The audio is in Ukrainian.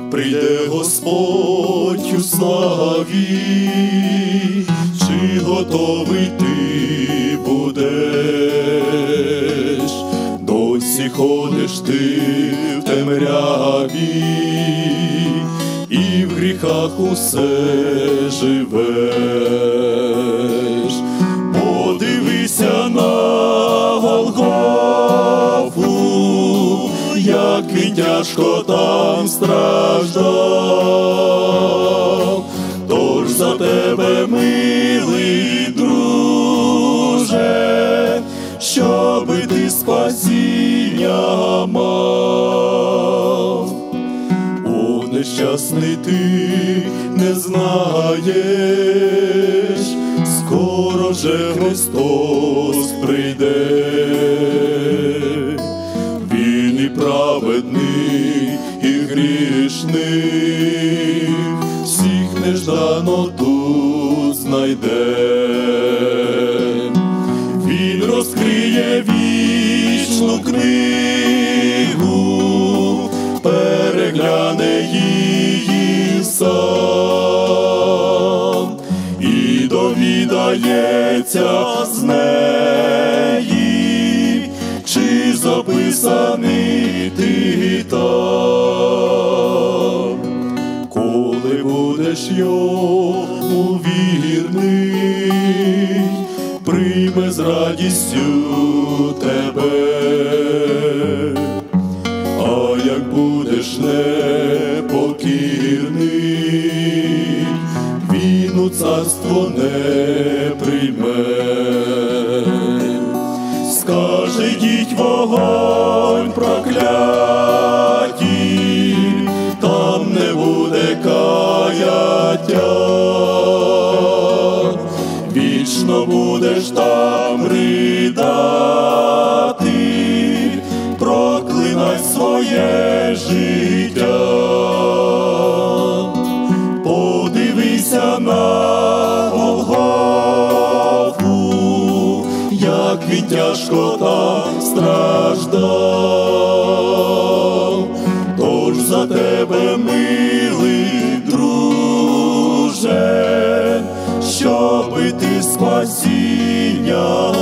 Прийде Господь у славі, чи готовий ти будеш? Досі ходиш ти в темряві, і в гріхах усе живеш. Подивися на Голгофу, як він тяжко там страждав. Тож за тебе, милий друже, щоби ти спасіння мав. О, нещасний ти не знаєш, скоро же Христос прийде. Він і праведний, і грішний, всіх неждано тут знайде. Він розкриє вічну книгу, перегляне її сам і довідається з неї, чи записаний ти там. Коли будеш йому вірний, прийме з радістю тебе. А як будеш непокірний, він у царство не прийме. Скаже, йдіть вогонь прокляті, там не буде каяття. Вічно будеш там ридати, проклинай своє життя. Подивися на Голгофу, як він тяжко там страждав. Тож за тебе, милий друже, щоби ти спасіння